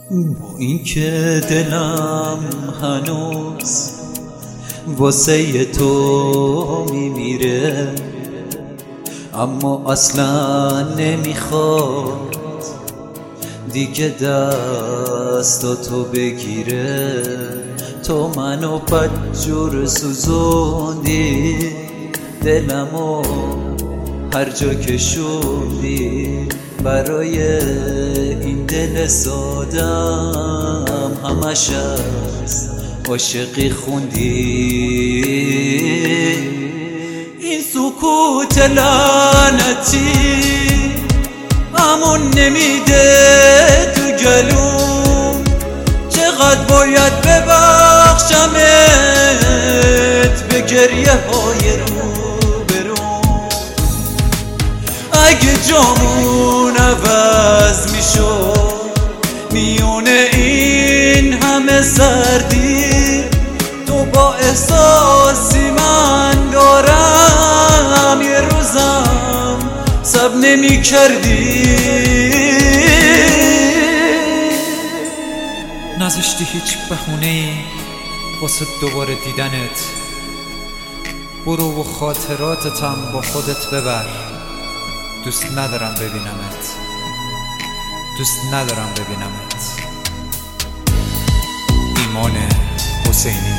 با این که دلم هنوز واسه تو میمیره، اما اصلا نمیخواد دیگه دستاتو بگیره. تو منو بدجور سوزوندی، دلمو هر جا که شوندی. برای این دل سادم همش از عاشقی خوندی. این سکوت لعنتی امون نمیده تو گلوم، چقدر باید ببخشمت به گریه های رو برون. اگه جامون عوض میشد میونه این همه سردی، تو با احساسی من دارم یه روزم سب نمی کردی. نذاشتی هیچ بهونه‌ای واسه دوباره دیدنت. برو و خاطراتتم با خودت ببر. دوست ندارم ببینمت، دوست ندارم ببینمت. ایمان حسینی.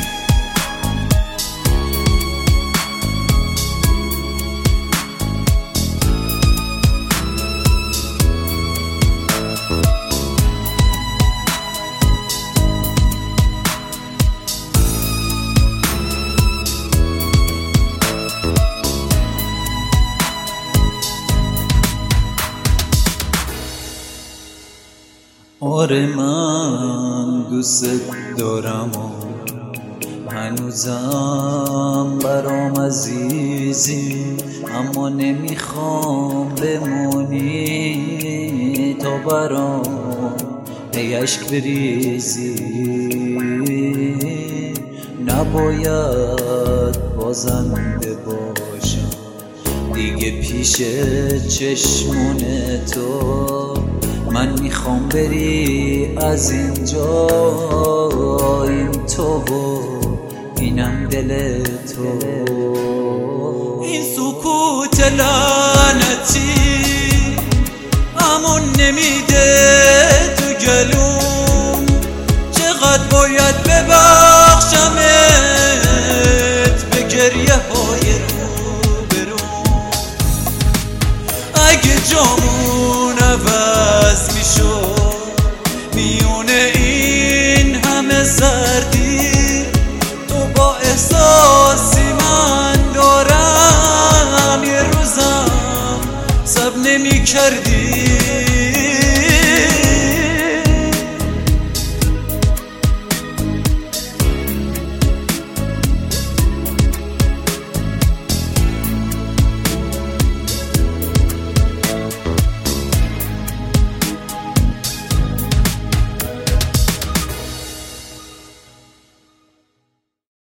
آره من دوست دارم و هنوزم برام عزیزی، اما نمیخوام بمونی تا برام ای عشق بریزی. نباید بازنده باشم دیگه پیش چشمون تو. من میخوام بری از اینجا، این تو و اینم دل تو. این سکوت لعنتی امون نمیده تو گلوم، چقدر باید ببخشمت به گریه های رو برون. اگه جامون عوض میشد میونه این همه سردی، تو با احساسی من دارم یه روزم سب نمی کردی.